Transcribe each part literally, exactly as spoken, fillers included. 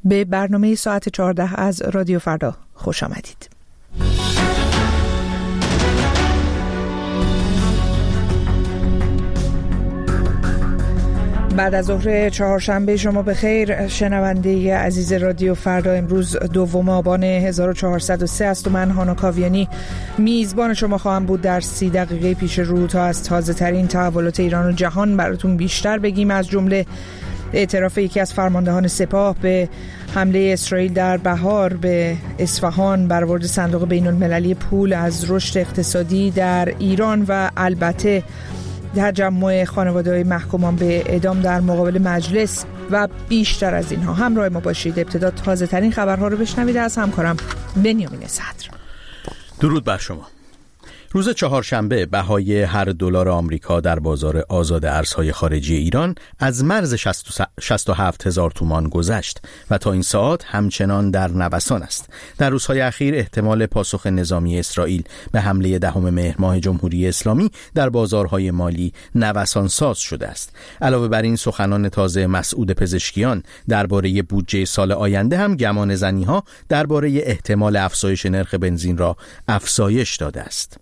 به برنامه ساعت چهارده از رادیو فردا خوش آمدید. بعد از ظهر چهارشنبه شما به خیر شنونده عزیز رادیو فردا. امروز دوم آبان هزار و چهارصد و سه است و من هانا کاویانی میزبان شما خواهم بود. در سی دقیقه پیش رو تا از تازه ترین تحولات ایران و جهان براتون بیشتر بگیم، از جمله اعتراف یکی از فرماندهان سپاه به حمله اسرائیل در بهار به اصفهان، برآورد صندوق بین المللی پول از رشد اقتصادی در ایران و البته تجمع خانواده‌های محکومان به اعدام در مقابل مجلس و بیشتر از اینها. همراه ما باشید. ابتدا تازه ترین خبرها رو بشنوید از همکارم بنیامین صدر. درود بر شما. روز چهارشنبه بهای هر دلار آمریکا در بازار آزاد ارزهای خارجی ایران از مرز شصت و هفت هزار تومان گذشت و تا این ساعت همچنان در نوسان است. در روزهای اخیر احتمال پاسخ نظامی اسرائیل به حمله دهم مهر ماه جمهوری اسلامی در بازارهای مالی نوسان ساز شده است. علاوه بر این سخنان تازه مسعود پزشکیان درباره بودجه سال آینده هم گمان زنی‌ها درباره احتمال افزایش نرخ بنزین را افزایش داده است.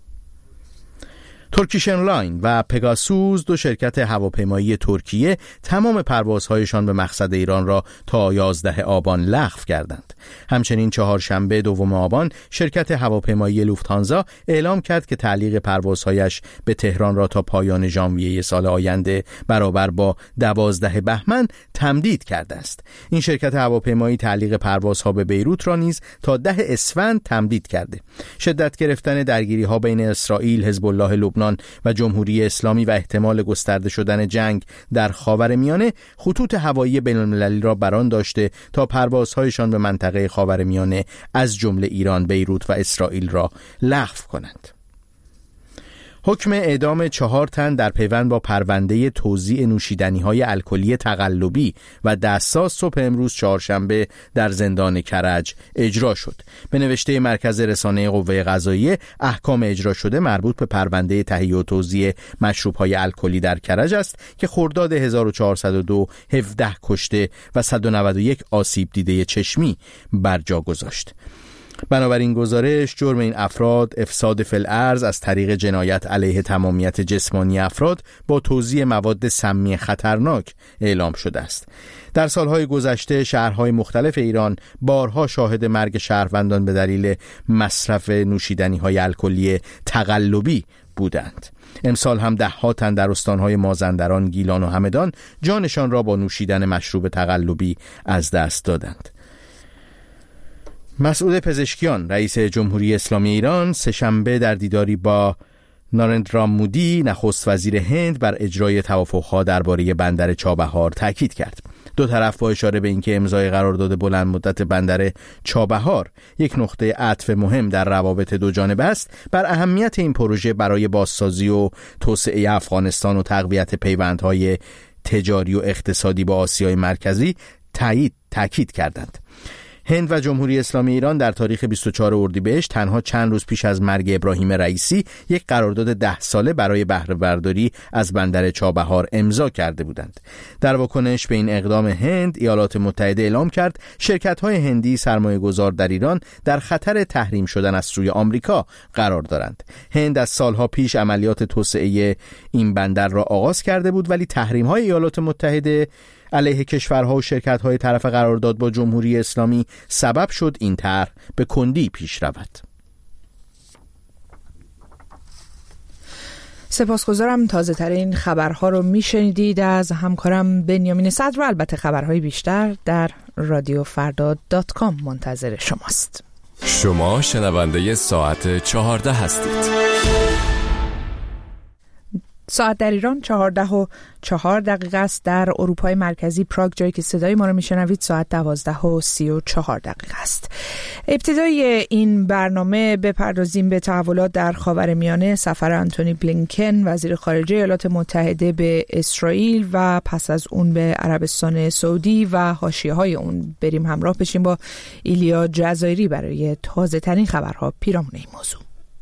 ترکیش ایرلاین و پگاسوس، دو شرکت هواپیمایی ترکیه، تمام پروازهایشان به مقصد ایران را تا یازده آبان لغو کردند. همچنین چهارشنبه دوم آبان شرکت هواپیمایی لوفتانزا اعلام کرد که تعلیق پروازهایش به تهران را تا پایان ژانویه سال آینده برابر با دوازده بهمن تمدید کرده است. این شرکت هواپیمایی تعلیق پروازها به بیروت را نیز تا ده اسفند تمدید کرده. شدت گرفتن درگیری‌ها بین اسرائیل، حزب الله لبنان و جمهوری اسلامی و احتمال گسترده شدن جنگ در خاورمیانه خطوط هوایی بین‌المللی را بران داشته تا پروازهایشان به منطقه خاورمیانه از جمله ایران، بیروت و اسرائیل را لغو کنند. حکم اعدام چهار تن در پیوند با پرونده توزیع نوشیدنی‌های الکلی تقلبی و دستساز صبح امروز چهارشنبه در زندان کرج اجرا شد. به نوشته مرکز رسانه قوه قضاییه، احکام اجرا شده مربوط به پرونده تهیه و توزیع مشروب‌های الکلی در کرج است که خرداد هزار و چهارصد و دو هفده کشته و صد و نود و یک آسیب دیده چشمی بر جا گذاشت. بنابراین گزارش جرم این افراد افساد فی الارض از طریق جنایت علیه تمامیت جسمانی افراد با توزیع مواد سمی خطرناک اعلام شده است. در سالهای گذشته شهرهای مختلف ایران بارها شاهد مرگ شهروندان به دلیل مصرف نوشیدنی‌های الکلی تقلبی بودند. امسال هم ده ها تن در استانهای مازندران، گیلان و همدان جانشان را با نوشیدن مشروب تقلبی از دست دادند. مسعود پزشکیان، رئیس جمهوری اسلامی ایران، سه‌شنبه در دیداری با نارندرا مودی، نخست وزیر هند، بر اجرای توافق‌ها درباره بندر چابهار تاکید کرد. دو طرف با اشاره به اینکه امضای قرارداد بلند مدت بندر چابهار یک نقطه عطف مهم در روابط دو جانبه است، بر اهمیت این پروژه برای بازسازی و توسعه افغانستان و تقویت پیوندهای تجاری و اقتصادی با آسیای مرکزی تایید تاکید کردند. هند و جمهوری اسلامی ایران در تاریخ بیست و چهارم اردیبهشت، تنها چند روز پیش از مرگ ابراهیم رئیسی، یک قرارداد ده ساله برای بهره برداری از بندر چابهار امضا کرده بودند. در واکنش به این اقدام هند، ایالات متحده اعلام کرد شرکت‌های هندی سرمایه‌گذار در ایران در خطر تحریم شدن از سوی آمریکا قرار دارند. هند از سالها پیش عملیات توسعه این بندر را آغاز کرده بود، ولی تحریم‌های ایالات متحده علیه کشورها و شرکت‌های طرف قرارداد با جمهوری اسلامی سبب شد این طرح به کندی پیش رود. سپاسگزارم. تازه ترین خبرها رو میشنیدید از همکارم بنیامین صدر و البته خبرهای بیشتر در رادیو فردا دات کام منتظر شماست. شما شنونده ساعت چهارده هستید. ساعت در ایران چهارده و چهار دقیقه است. در اروپای مرکزی پراگ، جایی که صدای ما رو میشنوید، ساعت دوازده و سی و چهار دقیقه است. ابتدای این برنامه بپردازیم به تحولات در خاورمیانه، سفر آنتونی بلینکن وزیر خارجه ایالات متحده به اسرائیل و پس از اون به عربستان سعودی و حاشیه‌های اون. بریم همراه بشیم با ایلیا جزایری برای تازه ترین خبرها پیرامون این موضوع.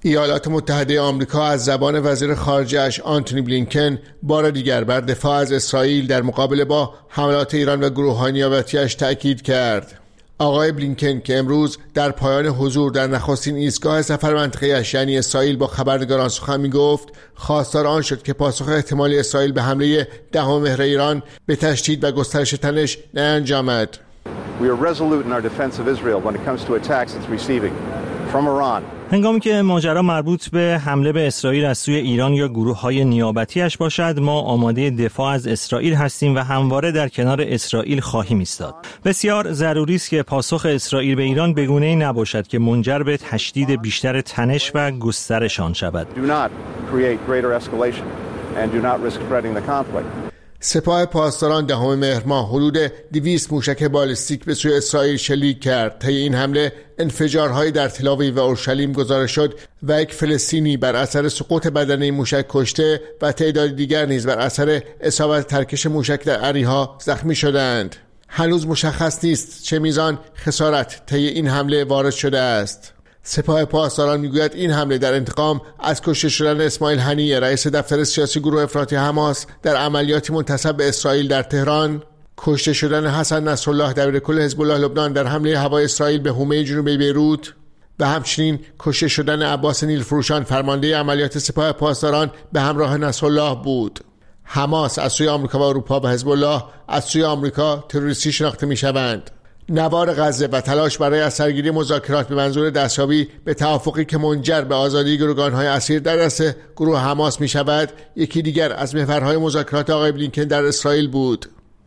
ایالات متحده آمریکا از زبان وزیر خارجه‌اش آنتونی بلینکن بار دیگر بر دفاع از اسرائیل در مقابله با حملات ایران و گروه‌های نیابتی‌اش تأکید کرد. آقای بلینکن که امروز در پایان حضور در نخستین ایستگاه سفر منطقه‌اش یعنی اسرائیل با خبرنگاران سخن می‌گفت، خواستار آن شد که پاسخ احتمالی اسرائیل به حمله دهم مهر ایران به تشدید و گسترش تنش نینجامد. We are resolute in our defense of Israel when it comes to attacks it's receiving from Iran. هنگامی که ماجرا مربوط به حمله به اسرائیل از سوی ایران یا گروه‌های نیابتی‌اش باشد، ما آماده دفاع از اسرائیل هستیم و همواره در کنار اسرائیل خواهیم ایستاد. بسیار ضروری است که پاسخ اسرائیل به ایران به گونه‌ای نباشد که منجر به تشدید بیشتر تنش و گسترش آن شود. Do not create greater escalation and do not risk spreading the conflict. سپاه پاسداران دهم مهر ماه حدود دویست موشک بالستیک به سوی اسرائیل شلیک کرد. طی این حمله انفجارهایی در تل‌آویو و اورشلیم گزارش شد و یک فلسطینی بر اثر سقوط بدنه موشک کشته و تعداد دیگر نیز بر اثر اصابت ترکش موشک در اریحا زخمی شدند. هنوز مشخص نیست چه میزان خسارت طی این حمله وارد شده است. سپاه پاسداران میگوید این حمله در انتقام از کشته شدن اسماعیل هنیه، رئیس دفتر سیاسی گروه افراطی حماس در عملیاتی منتسب به اسرائیل در تهران، کشته شدن حسن نصرالله دبیرکل حزب الله لبنان در حمله هوایی اسرائیل به حومه جنوبی بیروت و همچنین کشته شدن عباس نیلفروشان فرمانده عملیات سپاه پاسداران به همراه نصرالله بود. حماس از سوی آمریکا و اروپا و حزب الله از سوی آمریکا تروریستی شناخته میشوند. نوار غزه و تلاش برای از سرگیری مذاکرات به منظور دستیابی به توافقی که منجر به آزادی گروگان‌های اسیر در دست گروه حماس می شود، یکی دیگر از محورهای مذاکرات آقای بلینکن در اسرائیل بود.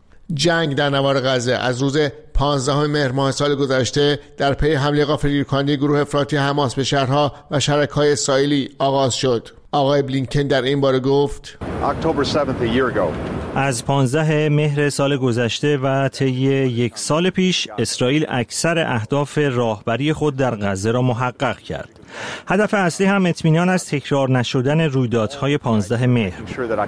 جنگ در نوار غزه از روز پانزدهم مهر ماه سال گذشته در پی حمله غافلگیرکننده گروه افراطی حماس به شهرها و شرکای اسرائیلی آغاز شد. آقای بلینکن در این باره گفت: از پانزده مهر سال گذشته و طی یک سال پیش اسرائیل اکثر اهداف راهبری خود در غزه را محقق کرد. هدف اصلی هم اطمینان از تکرار نشدن رویدادهای پانزده مهر.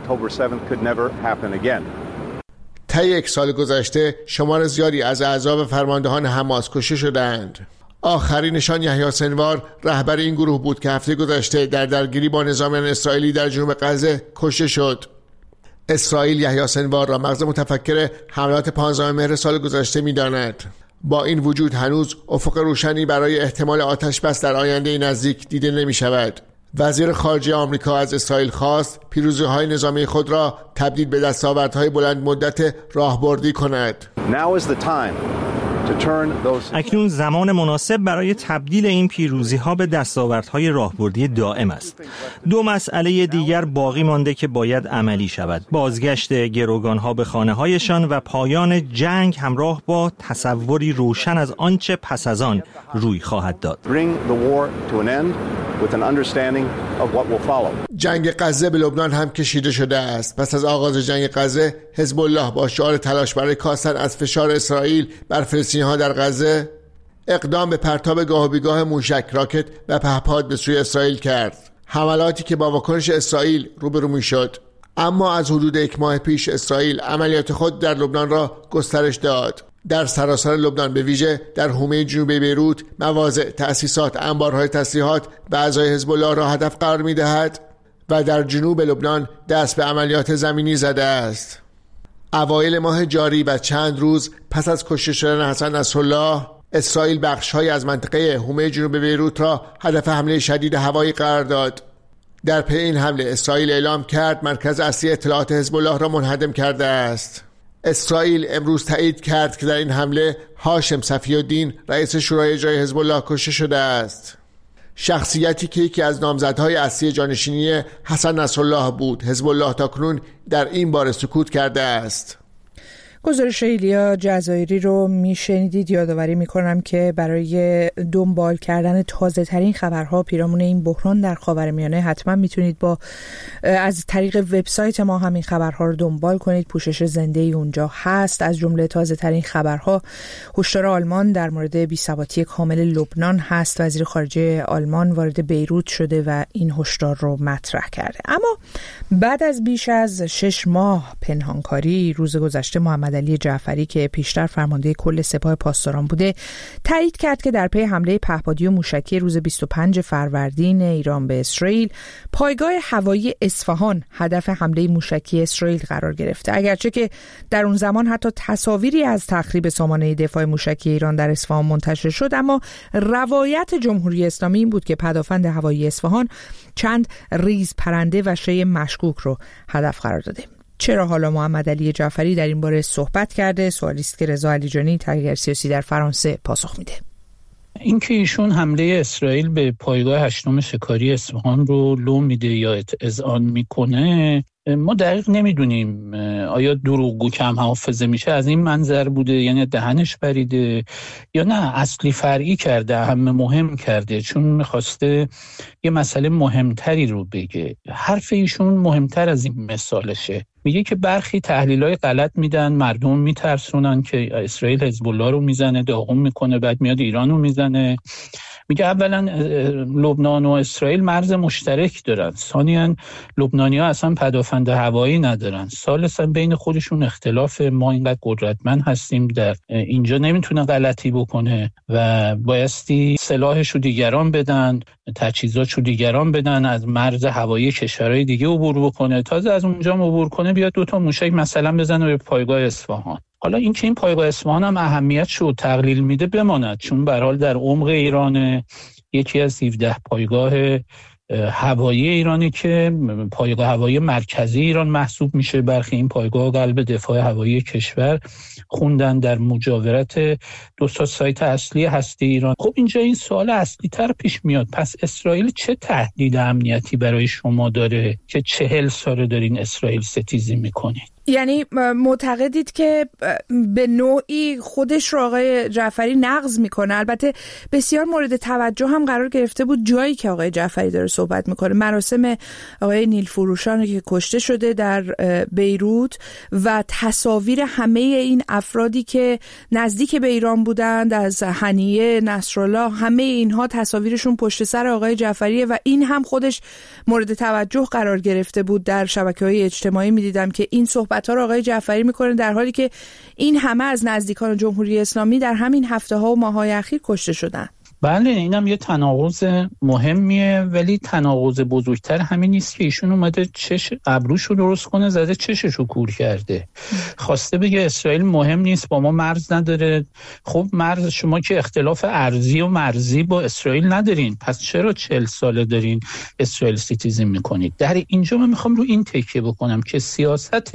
طی یک سال گذشته شمار زیادی از اعضا و فرماندهان حماس کشته شدند. آخرینشان یحیی سنوار رهبر این گروه بود که هفته گذشته در درگیری با نظامیان اسرائیلی در جنوب غزه کشته شد. اسرائیل یحیی سنوار را مغز متفکر حملات پانزدهم مهر سال گذشته می‌داند. با این وجود هنوز افق روشنی برای احتمال آتش بس در آینده نزدیک دیده نمی‌شود. وزیر خارجه آمریکا از اسرائیل خواست پیروزی‌های نظامی خود را تبدیل به دستاوردهای بلند مدت راهبردی کند. اکنون زمان مناسب برای تبدیل این پیروزی‌ها به دستاوردهای راهبردی دائم است. دو مسئله دیگر باقی مانده که باید عملی شود: بازگشت گروگان‌ها به خانه‌هایشان و پایان جنگ همراه با تصوری روشن از آنچه پس از آن روی خواهد داد. جنگ غزه به لبنان هم کشیده شده است. پس از آغاز جنگ غزه، حزب الله با شعار تلاش برای کاستن از فشار اسرائیل بر فلسطینی‌ها در غزه اقدام به پرتاب گاه و بیگاه موشک، راکت و پهپاد به سوی اسرائیل کرد. حملاتی که با واکنش اسرائیل روبرو می‌شد. اما از حدود یک ماه پیش اسرائیل عملیات خود در لبنان را گسترش داد. در سراسر لبنان به ویژه در حومه جنوبی بیروت مواضع، تأسیسات، انبارهای تسلیحات و اعضای حزب الله را هدف قرار می‌دهد و در جنوب لبنان دست به عملیات زمینی زده است. اوایل ماه جاری و چند روز پس از کشته شدن حسن نصرالله، اسرائیل بخش‌هایی از منطقه حومه جنوب بیروت را هدف حمله شدید هوایی قرار داد. در پی این حمله اسرائیل اعلام کرد مرکز اصلی اطلاعات حزب الله را منهدم کرده است. اسرائیل امروز تایید کرد که در این حمله هاشم صفی‌الدین رئیس شورای اجرایی حزب الله کشته شده است. شخصیتی که یکی از نامزدهای اصلی جانشینی حسن نصرالله بود، حزب الله تاکنون در این باره سکوت کرده است. گزارش ایلیا جزایری رو میشنیدید. یادآوری میکنم که برای دنبال کردن تازه ترین خبرها پیرامون این بحران در خاورمیانه حتما میتونید با از طریق وبسایت ما همین خبرها رو دنبال کنید. پوشش زنده ای اونجا هست. از جمله تازه ترین خبرها هشدار آلمان در مورد بی‌ثباتی کامل لبنان هست. وزیر خارجه آلمان وارد بیروت شده و این هشدار رو مطرح کرده. اما بعد از بیش از شش ماه پنهانکاری، روز گذشته محمد علی جعفری که پیشتر فرمانده کل سپاه پاسداران بوده تایید کرد که در پی حمله پهپادی و موشکی روز بیست و پنج فروردین ایران به اسرائیل، پایگاه هوایی اصفهان هدف حمله موشکی اسرائیل قرار گرفته. اگرچه که در اون زمان حتی تصاویری از تخریب سامانه دفاع موشکی ایران در اصفهان منتشر شد، اما روایت جمهوری اسلامی این بود که پدافند هوایی اصفهان چند ریز پرنده و شی مشکوک رو هدف قرار داده. چرا حالا محمد علی جعفری در این باره صحبت کرده؟ سوالی است که رضا علیجانی، تحلیلگر سیاسی در فرانسه، پاسخ میده. اینکه ایشون حمله اسرائیل به پایگاه هشتم شکاری اصفهان رو لو میده یا اذعان میکنه، ما دقیق نمیدونیم. آیا دروغگو کم حافظه میشه از این منظر بوده، یعنی دهنش پریده، یا نه اصلی فرعی کرده، اهم مهم کرده، چون میخواسته یه مسئله مهمتری رو بگه. حرف ایشون مهمتر از این مثالشه. میگه که برخی تحلیلای غلط میدن، مردم میترسونن که اسرائیل حزب الله رو میزنه، داغون میکنه، بعد میاد ایران رو میزنه. میگه اولا لبنان و اسرائیل مرز مشترک دارن، ثانیاً لبنانی‌ها اصلا پدافند هوایی ندارن، ثالثاً بین خودشون اختلاف، ما اینقدر قدرتمند هستیم در اینجا نمیتونه غلطی بکنه و بایستی سلاحش رو دیگران بدن، تجهیزاتش رو دیگران بدن، از مرز هوایی کشورهای دیگه عبور بکنه، تازه از اونجا عبور کنه بیاد دو تا موشک مثلا بزنه به پایگاه اصفهان. حالا این که این پایگاه اصفهان هم اهمیتش رو تقلیل میده بماند، چون به هر حال در عمق ایران، یکی از هفده پایگاه هوایی ایرانی که پایگاه هوایی مرکزی ایران محسوب میشه. برخی این پایگاه قلب دفاع هوایی کشور خوندن، در مجاورت دو تا سایت اصلی هستی ایران. خب اینجا این سوال اصلی تر پیش میاد، پس اسرائیل چه تهدید امنیتی برای شما داره که چهل ساله دارین اسرائیل ستیزی میکنید؟ یعنی معتقدید که به نوعی خودش رو آقای جعفری نقض میکنه. البته بسیار مورد توجه هم قرار گرفته بود جایی که آقای جعفری داره صحبت میکنه، مراسم آقای نیل فروشان که کشته شده در بیروت و تصاویر همه این افرادی که نزدیک به ایران بودند، از هنیه، نصرالله، همه اینها تصاویرشون پشت سر آقای جعفریه و این هم خودش مورد توجه قرار گرفته بود. در شبکه‌های اجتماعی میدیدم که این صحبت ها رو آقای جعفری میکنه در حالی که این همه از نزدیکان جمهوری اسلامی در همین هفته ها و ماه های اخیر کشته شدن. بله، اینم یه تناقض مهمیه، ولی تناقض بزرگتر همین نیست که ایشون اومده چش ابروشو درست کنه، زده چششو کور کرده، خواسته بگه اسرائیل مهم نیست، با ما مرز نداره. خب مرز شما که اختلاف ارضی و مرزی با اسرائیل ندارین، پس چرا چهل ساله دارین اسرائیل ستیزی میکنید؟ در اینجا من میخوام رو این تکیه بکنم که سیاست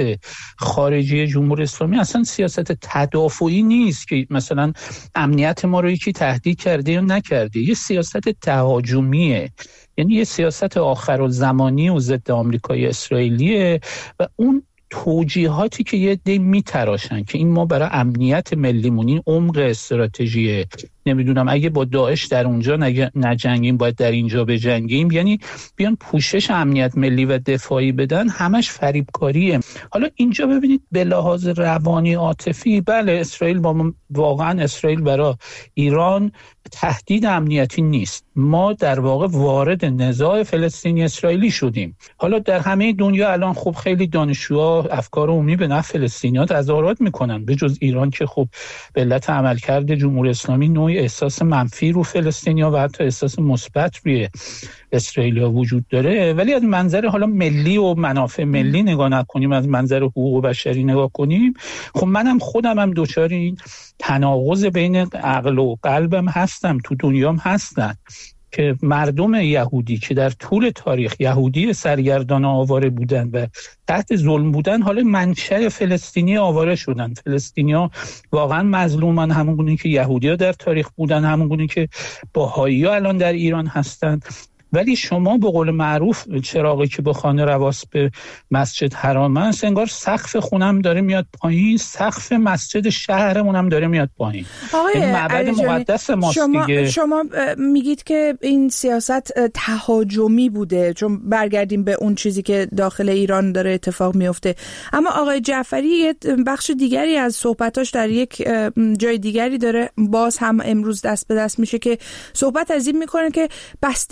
خارجی جمهوری اسلامی اصلا سیاست تدافعی نیست که مثلا امنیت ما رو یکی تهدید کرده یا نکرده، یه سیاست تهاجمیه، یعنی یه سیاست آخرالزمانی و ضد آمریکای اسرائیلیه و اون توجیهاتی که یه عده میتراشن که این ما برای امنیت ملیمون، این عمق استراتژیه، نمیدونم اگه با داعش در اونجا نجنگیم باید در اینجا بجنگیم، یعنی بیان پوشش امنیت ملی و دفاعی بدن، همش فریبکاریه. حالا اینجا ببینید به لحاظ روانی عاطفی، بله اسرائیل با واقعا اسرائیل برای ایران تهدید امنیتی نیست، ما در واقع وارد نزاع فلسطینی اسرائیلی شدیم. حالا در همه دنیا الان خب خیلی دانشجوها افکار عمومی به نفع فلسطینی‌ها تظاهرات میکنن، به جز ایران که خب به علت عملکرد جمهوری اسلامی نوعی احساس منفی رو فلسطینی‌ها و حتی احساس مثبت روی اسرائیلیا وجود داره. ولی از منظر حالا ملی و منافع ملی نگاه نکنیم، از منظر حقوق بشری نگاه کنیم، خب منم خودم هم دچار این تناقض بین عقل و قلبم هستم، تو دنیام هستن که مردم یهودی که در طول تاریخ یهودی سرگردان آواره بودن و تحت ظلم بودن، حالا منشأ فلسطینی آواره شدن. فلسطینی‌ها واقعا مظلومن، همونگونه که یهودی‌ها در تاریخ بودن، همونگونه که بهائی‌ها الان در ایران هستن. ولی شما به قول معروف چراغی که به خانه رواس به مسجد حرام است، انگار سقف خونم داره میاد پایین، سقف مسجد شهرمون هم داره میاد پایین. آقای معبد مقدس ماست شما دیگه. شما میگید که این سیاست تهاجمی بوده، چون برگردیم به اون چیزی که داخل ایران داره اتفاق میفته. اما آقای جعفری یه بخش دیگری از صحبتاش در یک جای دیگری داره باز هم امروز دست به دست میشه که صحبت از این میکنه که بستگی به این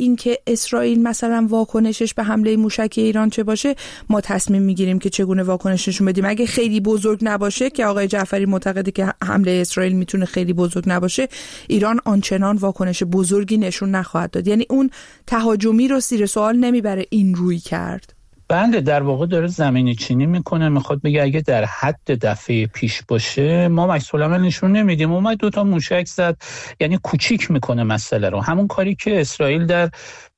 اینکه اسرائیل مثلا واکنشش به حمله موشک ایران چه باشه ما تصمیم میگیریم که چگونه واکنش نشون بدیم. اگه خیلی بزرگ نباشه که آقای جعفری معتقده که حمله اسرائیل میتونه خیلی بزرگ نباشه، ایران آنچنان واکنش بزرگی نشون نخواهد داد. یعنی اون تهاجمی رو زیر سوال نمیبره این روی کرد. بله، در واقع داره زمینی چینی میکنه، میخواد بگه اگه در حد دفعه پیش باشه ما مسئولا نشون نمیدیم. اومد دو تا موشک زد، یعنی کوچیک میکنه مسئله رو. همون کاری که اسرائیل در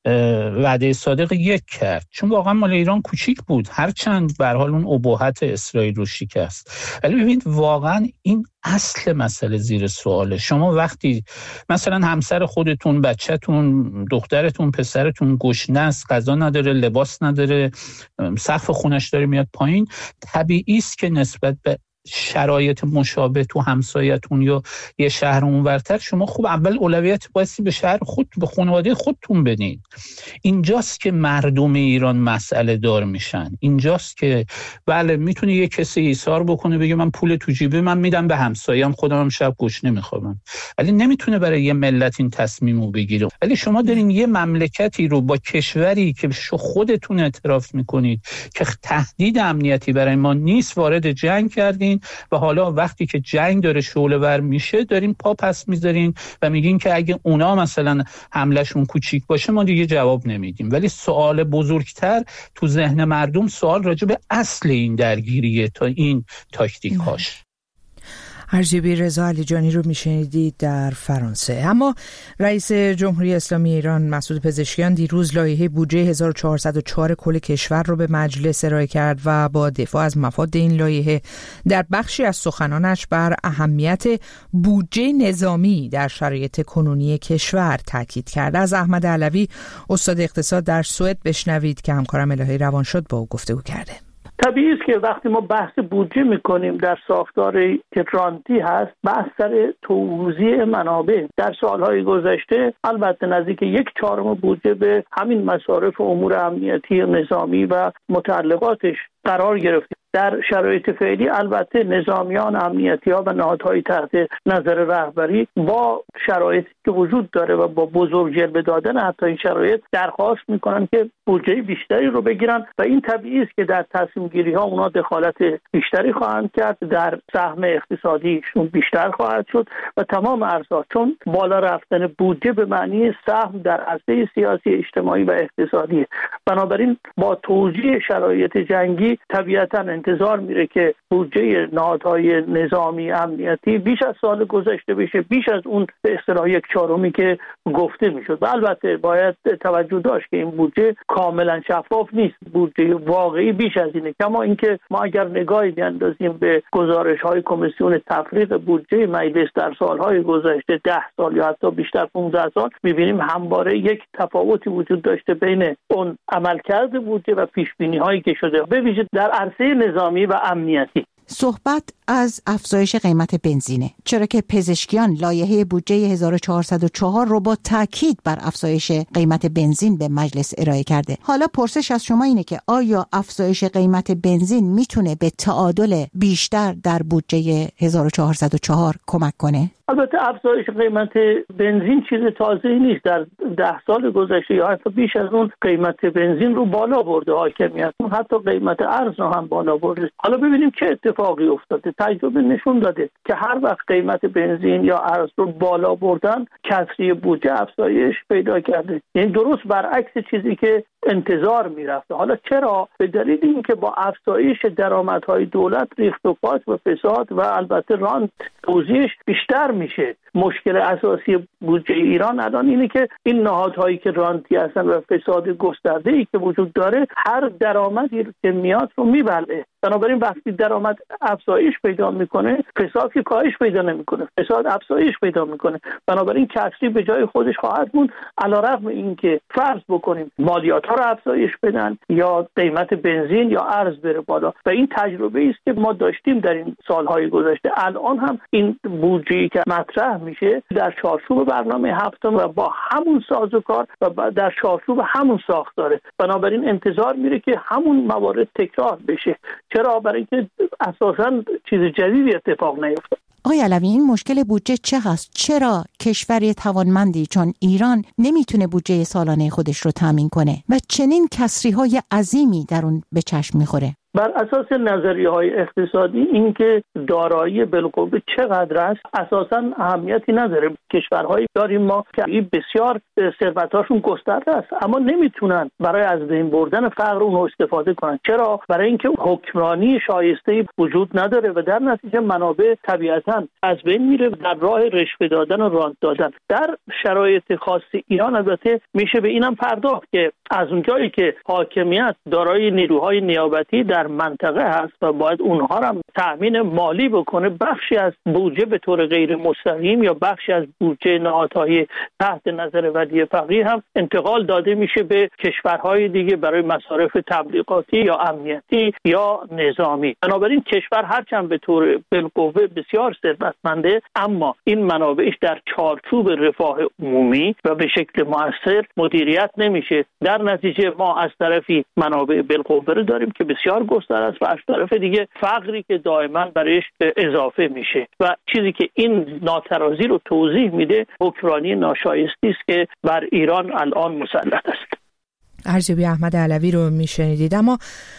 وعده صادق یک کرد، چون واقعا مال ایران کوچیک بود، هرچند به هر حال اون ابهت اسرائیل رو شکست. ولی ببینید واقعا این اصل مسئله زیر سواله. شما وقتی مثلا همسر خودتون، بچه‌تون، دخترتون، پسرتون گشنه است، غذا نداره، لباس نداره، سقف خونش داره میاد پایین، طبیعی است که نسبت به شرایط مشابه تو همسایتون یا یه شهر اونورتر شما خوب اول اولویت بایستی به شهر خود، به خانواده خودتون بدین. اینجاست که مردم ایران مسئله دار میشن. اینجاست که بله میتونه یه کسی ایثار بکنه بگه من پول تو جیبه من میدم به همسایه‌ام، خودم هم شب گوش نمیخوام، ولی نمیتونه برای یه ملت این تصمیمو بگیره. ولی شما دارین یه مملکتی رو با کشوری که خودتون اعتراف میکنید که تهدید امنیتی برای ما نیست وارد جنگ کردین و حالا وقتی که جنگ داره شعله ور میشه دارین پا پس میذارین و میگین که اگه اونا مثلا حملهشون کوچیک باشه ما دیگه جواب نمیدیم. ولی سوال بزرگتر تو ذهن مردم سوال راجع به اصل این درگیریه تا این تاکتیک هاش. ارجبی رضا علیجانی رو میشنیدید در فرانسه. اما رئیس جمهوری اسلامی ایران مسعود پزشکیان دیروز لایحه بودجه هزار و چهارصد و چهار کل کشور رو به مجلس ارائه کرد و با دفاع از مفاد این لایحه در بخشی از سخنانش بر اهمیت بودجه نظامی در شرایط کنونی کشور تاکید کرد. از احمد علوی استاد اقتصاد در سوئد بشنوید که همکارم الهی روانشد با او گفتگو کرده. طبیعی است که وقتی ما بحث بودجه میکنیم در ساختاری که رانتی هست، بحث سر توزیع منابع در سالهای گذشته البته نزدیک یک چهارم بودجه به همین مصارف و امور امنیتی نظامی و متعلقاتش قرار گرفت. در شرایط فعلی البته نظامیان، امنیتی‌ها و نهادهای تحت نظر رهبری با شرایطی که وجود داره و با بزرگ جلوه دادن حتی این شرایط درخواست میکنن که بودجه بیشتری رو بگیرن و این طبیعی است که در تصمیم گیری ها اونا دخالت بیشتری خواهند کرد، در سهم اقتصادیشون بیشتر خواهد شد و تمام ارزها، چون بالا رفتن بودجه به معنی سهم در عرصه سیاسی، اجتماعی و اقتصادی. بنابراین با توزیع شرایط جنگی طبیعتاً انتظار میره که بودجه نهادهای نظامی امنیتی بیش از سال گذشته بشه، بیش از اون به اصطلاح یک چهارمی که گفته میشد. و البته باید توجه داشت که این بودجه کاملا شفاف نیست، بودجه واقعی بیش از اینه. کما اینکه ما اگر نگاهی بیاندازیم به گزارش‌های کمیسیون تفریق بودجه مجلس در سالهای گذشته ده سال یا حتی بیشتر پانزده سال، می‌بینیم همواره یک تفاوتی وجود داشته بین اون عملکرد بودجه و پیش‌بینی‌هایی که شده، به ویژه در عرصه نظامی و امنیتی. صحبت از افزایش قیمت بنزینه، چرا که پزشکیان لایحه بودجه هزار و چهارصد و چهار رو با تاکید بر افزایش قیمت بنزین به مجلس ارائه کرده. حالا پرسش از شما اینه که آیا افزایش قیمت بنزین میتونه به تعادل بیشتر در بودجه هزار و چهارصد و چهار کمک کنه؟ البته افزایش قیمت بنزین چیز تازه‌ای نیست. در ده سال گذشته یا حتی بیش از اون قیمت بنزین رو بالا برده حاکمیت، حتی قیمت ارز رو هم بالا برده. حالا ببینیم چه اتفاقی افتاده. تجربه نشون داده که هر وقت قیمت بنزین یا ارز رو بالا بردن، کسری بودجه افزایش پیدا کرده. یعنی درست برعکس چیزی که انتظار میرفته. حالا چرا؟ به دلیل اینکه با افزایش درآمدهای دولت ریخت و پاش و فساد و البته رانت توزیعش بیشتر میشه. مشکل اساسی بودجه ایران الان اینه که این نهادهایی که رانتی هستن و فساد گسترده‌ای که وجود داره، هر درآمدی که میاد رو میبلعه. بنابراین وقتی درآمد افزایش پیدا میکنه، فساد که کاهش پیدا نمیکنه، فساد افزایش پیدا میکنه. بنابراین کسری به جای خودش خواهد موند، علیرغم اینکه فرض بکنیم مالیات ها رو افزایش بدن یا قیمت بنزین یا ارز بره بالا. و این تجربه است که ما داشتیم در این سالهای گذشته. الان هم این بودجه‌ای که مطرح میشه در چارچوب برنامه هفتم و با همون سازوکار و در چارچوب همون ساختاره. بنابراین انتظار میره که همون موارد تکرار بشه. چرا؟ برای اینکه اساساً چیز جدیدی اتفاق نیفتاد. آقای علوی، این مشکل بودجه چه هست؟ چرا کشور توانمندی چون ایران نمیتونه بودجه سالانه خودش رو تامین کنه و چنین کسری‌های عظیمی در اون به چشم میخوره؟ بر اساس نظریه‌های اقتصادی این که دارایی بالقوه چقدر است اساساً اهمیتی نداره. کشورهایی داریم ما که بسیار ثروت‌هاشون گسترده است اما نمیتونن برای از بین بردن فقر اون استفاده کنن. چرا؟ برای اینکه حکمرانی شایسته وجود نداره و در نتیجه منابع طبیعتاً از بین میره در راه رشوه دادن و رانت دادن. در شرایط خاص ایران البته میشه به اینم پرداخت که از اونجایی که حاکمیت دارای نیروهای نیابتی در منطقه هست و باید اونها را تأمین مالی بکنه، بخشی از بودجه به طور غیر مستقیم یا بخشی از بودجه نهادهای تحت نظر ولی فقیه هم انتقال داده میشه به کشورهای دیگه برای مصارف تبلیغاتی یا امنیتی یا نظامی. بنابراین کشور هرچند به طور بالقوه بسیار ثروتمنده اما این منابعش در چارچوب رفاه عمومی و به شکل مؤثر مدیریت نمیشه. در نتیجه ما از طرفی منابع بالقوه رو داریم که بسیار گسترده است و از طرف دیگه فقری که دائما برایش اضافه میشه و چیزی که این ناترازی رو توضیح میده حکمرانی ناشایستی است که بر ایران الان مسلط است. ارزیابی احمد علوی رو میشنیدید. اما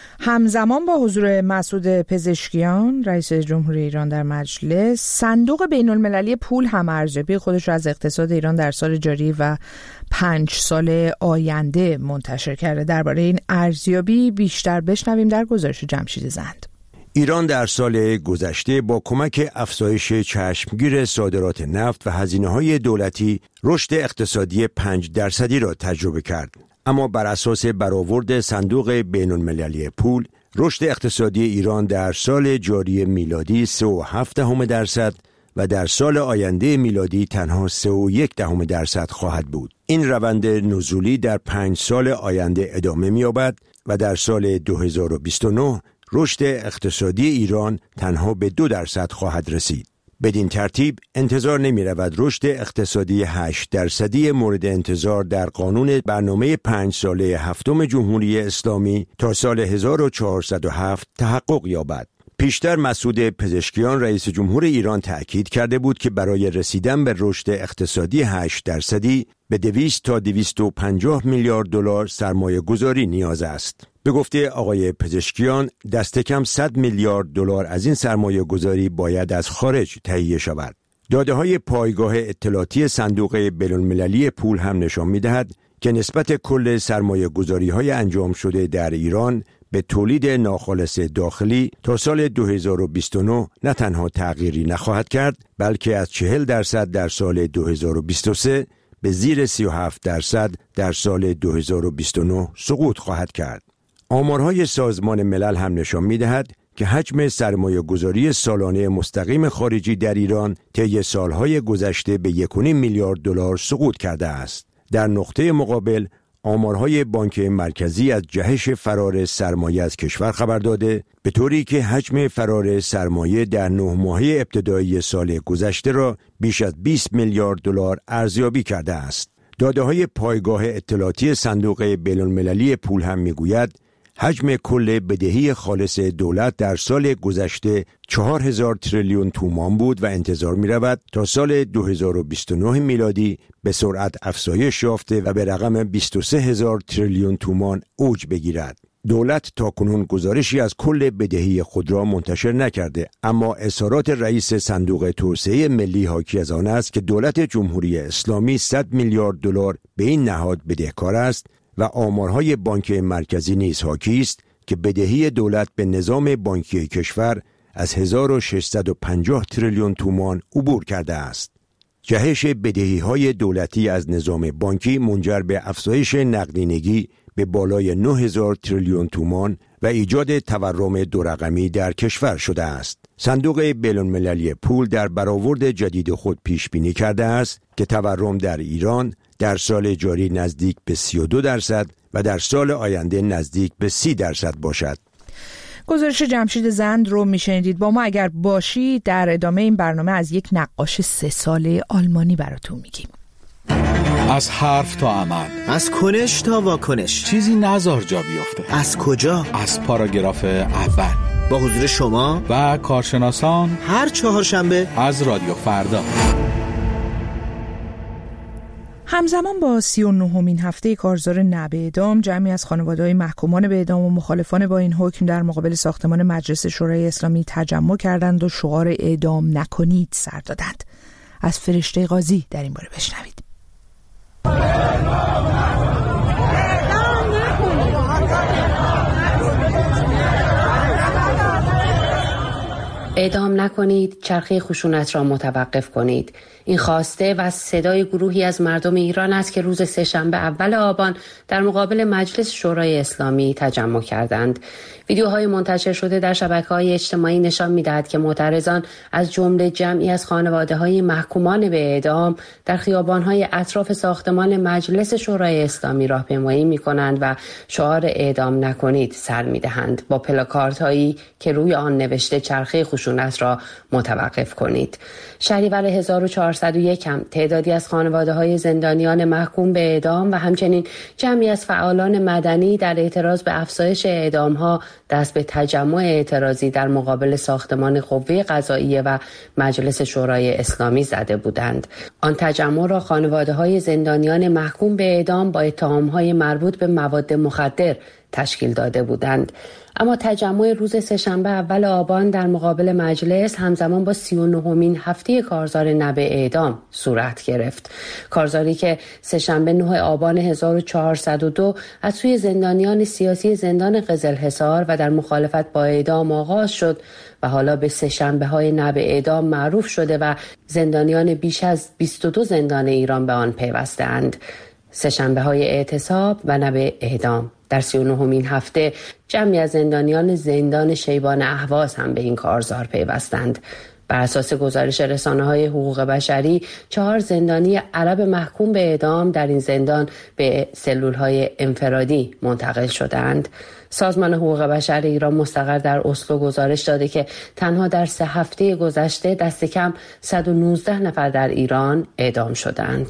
همزمان با حضور مسعود پزشکیان رئیس جمهوری ایران در مجلس، صندوق بین المللی پول هم ارزیابی خودش رو از اقتصاد ایران در سال جاری و پنج سال آینده منتشر کرده. درباره این ارزیابی بیشتر بشنویم در گزارش جمشید زند. ایران در سال گذشته با کمک افزایش چشمگیر صادرات نفت و هزینه‌های دولتی رشد اقتصادی پنج درصدی را تجربه کرد. اما بر اساس برآورد صندوق بین المللی پول، رشد اقتصادی ایران در سال جاری میلادی سه و هفت دهم درصد و در سال آینده میلادی تنها سه و یک دهم درصد خواهد بود. این روند نزولی در پنج سال آینده ادامه می‌یابد و در سال دو هزار و بیست و نه رشد اقتصادی ایران تنها به دو درصد خواهد رسید. بدین ترتیب انتظار نمی رود رشد اقتصادی هشت درصدی مورد انتظار در قانون برنامه پنج ساله هفتم جمهوری اسلامی تا سال هزار و چهارصد و هفت تحقق یابد. پیشتر مسعود پزشکیان رئیس جمهور ایران تأکید کرده بود که برای رسیدن به رشد اقتصادی هشت درصدی به دویست تا دویست و پنجاه میلیارد دلار سرمایه گذاری نیاز است. به گفته آقای پزشکیان دست کم صد میلیارد دلار از این سرمایه گذاری باید از خارج تهیه شود. داده های پایگاه اطلاعاتی صندوق بین‌المللی پول هم نشان می‌دهد که نسبت کل سرمایه گذاری های انجام شده در ایران به تولید ناخالص داخلی تا سال دو هزار و بیست و نه نه تنها تغییری نخواهد کرد بلکه از چهل درصد در سال دو هزار و بیست و سه به زیر سی و هفت درصد در سال دو هزار و بیست و نه سقوط خواهد کرد. آمارهای سازمان ملل هم نشان می‌دهد که حجم سرمایه گذاری سالانه مستقیم خارجی در ایران طی سالهای گذشته به یک و نیم میلیارد دلار سقوط کرده است. در نقطه مقابل آمارهای بانک مرکزی از جهش فرار سرمایه از کشور خبر داده به طوری که حجم فرار سرمایه در نه ماهه ابتدایی سال گذشته را بیش از بیست میلیارد دلار ارزیابی کرده است. داده‌های پایگاه اطلاعاتی صندوق بین‌المللی پول هم می‌گوید حجم کل بدهی خالص دولت در سال گذشته چهار هزار تریلیون تومان بود و انتظار می رود تا سال دو هزار و بیست و نه میلادی به سرعت افزایش یافته و به رقم بیست و سه هزار تریلیون تومان اوج بگیرد. دولت تاکنون گزارشی از کل بدهی خود را منتشر نکرده، اما اظهارات رئیس صندوق توسعه ملی حاکی از آن است که دولت جمهوری اسلامی صد میلیارد دلار به این نهاد بدهکار است و آمارهای بانک مرکزی نیز حاکی است که بدهی دولت به نظام بانکی کشور از هزار و ششصد و پنجاه تریلیون تومان عبور کرده است. جهش بدهی‌های دولتی از نظام بانکی منجر به افزایش نقدینگی به بالای نه هزار تریلیون تومان و ایجاد تورم دو رقمی در کشور شده است. صندوق بین‌المللی پول در برآورد جدید خود پیش بینی کرده است که تورم در ایران در سال جاری نزدیک به سی و دو درصد و در سال آینده نزدیک به سی درصد باشد. گزارش جمشید زند رو میشنیدید. با ما اگر باشی در ادامه این برنامه از یک نقاش سه ساله آلمانی براتون میگیم. از حرف تا عمل، از کنش تا واکنش، چیزی نزار جا بیفته. از کجا؟ از پاراگراف اول. با حضور شما و کارشناسان هر چهارشنبه از رادیو فردا. همزمان با سی و نهمین هفته کارزار نه به اعدام، جمعی از خانواده‌های محکومان به اعدام و مخالفان با این حکم در مقابل ساختمان مجلس شورای اسلامی تجمع کردند و شعار اعدام نکنید سر دادند. از فرشته قاضی در این باره بشنوید. اعدام نکنید، چرخه خشونت را متوقف کنید. این خواسته و صدای گروهی از مردم ایران است که روز سه‌شنبه اول آبان در مقابل مجلس شورای اسلامی تجمع کردند. ویدیوهای منتشر شده در شبکه‌های اجتماعی نشان می‌دهد که معترضان از جمله جمعی از خانواده‌های محکومان به اعدام در خیابان‌های اطراف ساختمان مجلس شورای اسلامی راهپیمایی می‌کنند و شعار اعدام نکنید سر می‌دهند با پلاکاردهایی که روی آن نوشته چرخه خشونت را متوقف کنید. شهریور هزار و چهارصد و یک هم تعدادی از خانواده‌های زندانیان محکوم به اعدام و همچنین جمعی از فعالان مدنی در اعتراض به افزایش اعدام‌ها دست به تجمع اعتراضی در مقابل ساختمان قوه قضاییه و مجلس شورای اسلامی زده بودند. آن تجمع را خانواده‌های زندانیان محکوم به اعدام با اتهام‌های مربوط به مواد مخدر تشکیل داده بودند. اما تجمع روز سه‌شنبه اول آبان در مقابل مجلس همزمان با سی و نهمین هفته کارزار نه به اعدام صورت گرفت. کارزاری که سه‌شنبه نه آبان هزار و چهارصد و دو از سوی زندانیان سیاسی زندان قزلحصار و در مخالفت با اعدام آغاز شد و حالا به سه‌شنبه های نه به اعدام معروف شده و زندانیان بیش از بیست و دو زندان ایران به آن پیوسته‌اند. سه‌شنبه های اعتصاب و نه به اعدام. در سی و نهمین هفته جمعی از زندانیان زندان شیبان اهواز هم به این کارزار پیوستند. بر اساس گزارش رسانه‌های حقوق بشری، چهار زندانی عرب محکوم به اعدام در این زندان به سلول‌های انفرادی منتقل شدند. سازمان حقوق بشر ایران مستقر در اسلو گزارش داده که تنها در سه هفته گذشته دست کم صد و نوزده نفر در ایران اعدام شدند.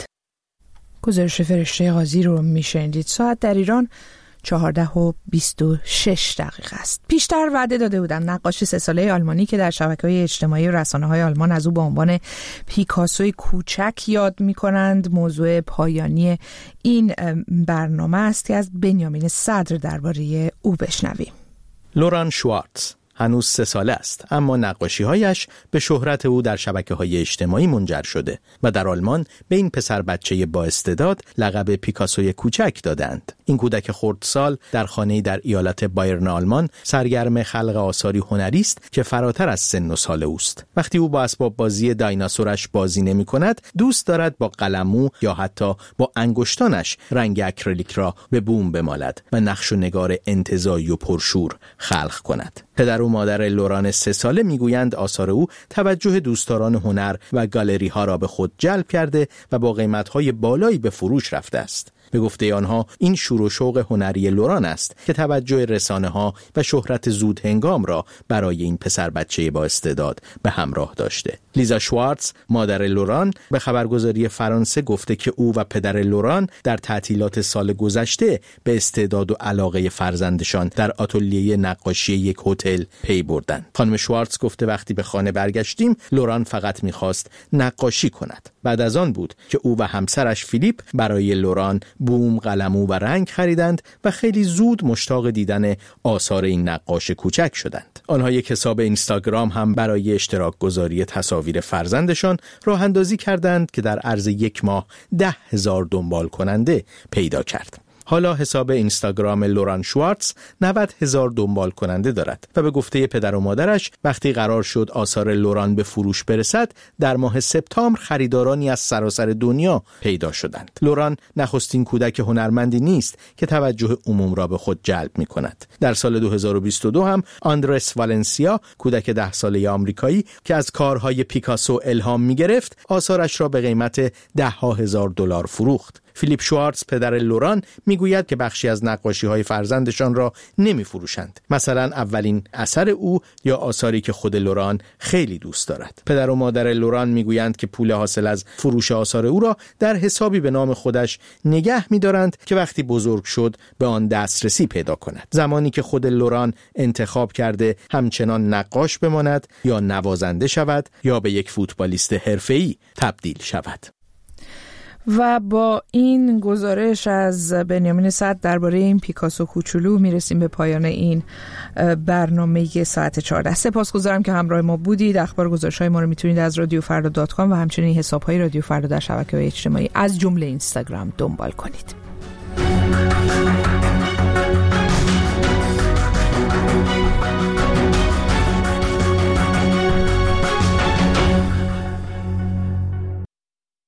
گزارش فرشته قاضی رو میشنیدید. ساعت در ایران چهارده و بیست و شش دقیقه است. پیشتر وعده داده بودم نقاش سه ساله آلمانی که در شبکه‌های اجتماعی و رسانه‌های آلمان از او به عنوان پیکاسوی کوچک یاد می‌کنند. موضوع پایانی این برنامه است که از بنیامین صدر درباره او بشنویم. لوران شوارتز هنوز سه ساله است، اما نقاشی‌هایش به شهرت او در شبکه‌های اجتماعی منجر شده و در آلمان به این پسر بچه با استعداد لقب پیکاسوی کوچک دادند. این کودک خردسال در خانه‌ای در ایالت بایرن آلمان سرگرم خلق آثاری هنری است که فراتر از سن و سال اوست. وقتی او با اسباب بازی دایناسورش بازی نمی‌کند، دوست دارد با قلمو یا حتی با انگشتانش رنگ اکریلیک را به بوم بمالد و نقش و نگار انتزاعی و پرشور خلق کند. پدر و مادر لوران سه ساله میگویند آثار او توجه دوستداران هنر و گالری ها را به خود جلب کرده و با قیمت های بالایی به فروش رفته است. به گفته آنها این شور و شوق هنری لوران است که توجه رسانه ها و شهرت زود هنگام را برای این پسر بچه با استعداد به همراه داشته. لیزا شوارتز مادر لوران به خبرگزاری فرانسه گفته که او و پدر لوران در تعطیلات سال گذشته به استعداد و علاقه فرزندشان در آتلیه نقاشی یک هتل پی بردند. خانم شوارتز گفته وقتی به خانه برگشتیم لوران فقط می‌خواست نقاشی کند. بعد از آن بود که او و همسرش فیلیپ برای لوران بوم، قلمو و رنگ خریدند و خیلی زود مشتاق دیدن آثار این نقاش کوچک شدند. آنها یک حساب اینستاگرام هم برای اشتراک گذاری تصاویر فرزندشان راه اندازی کردند که در عرض یک ماه ده هزار دنبال کننده پیدا کرد. حالا حساب اینستاگرام لوران شوارتز نود هزار دنبال کننده دارد و به گفته پدر و مادرش وقتی قرار شد آثار لوران به فروش برسد در ماه سپتامبر خریدارانی از سراسر دنیا پیدا شدند. لوران نخستین کودک هنرمندی نیست که توجه عموم را به خود جلب می کند. در سال دو هزار و بیست و دو هم آندرس والنسیا کودک ده ساله آمریکایی که از کارهای پیکاسو الهام می گرفت آثارش را به قیمت ده ها هزار دلار فروخت. فیلیپ شوارتز پدر لوران میگوید که بخشی از نقاشی‌های فرزندشان را نمی‌فروشند. مثلا اولین اثر او یا آثاری که خود لوران خیلی دوست دارد. پدر و مادر لوران میگویند که پول حاصل از فروش آثار او را در حسابی به نام خودش نگه می‌دارند که وقتی بزرگ شد به آن دسترسی پیدا کند. زمانی که خود لوران انتخاب کرده همچنان نقاش بماند یا نوازنده شود یا به یک فوتبالیست حرفه‌ای تبدیل شود. و با این گزارش از بنیامین سعد درباره این پیکاسو کوچولو میرسیم به پایان این برنامه ساعت چهارده. سپاسگزارم که همراه ما بودید. اخبار گزارش‌های ما رو میتونید از رادیو فردا دات کام و همچنین حساب‌های رادیو فردا در شبکه‌های اجتماعی از جمله اینستاگرام دنبال کنید.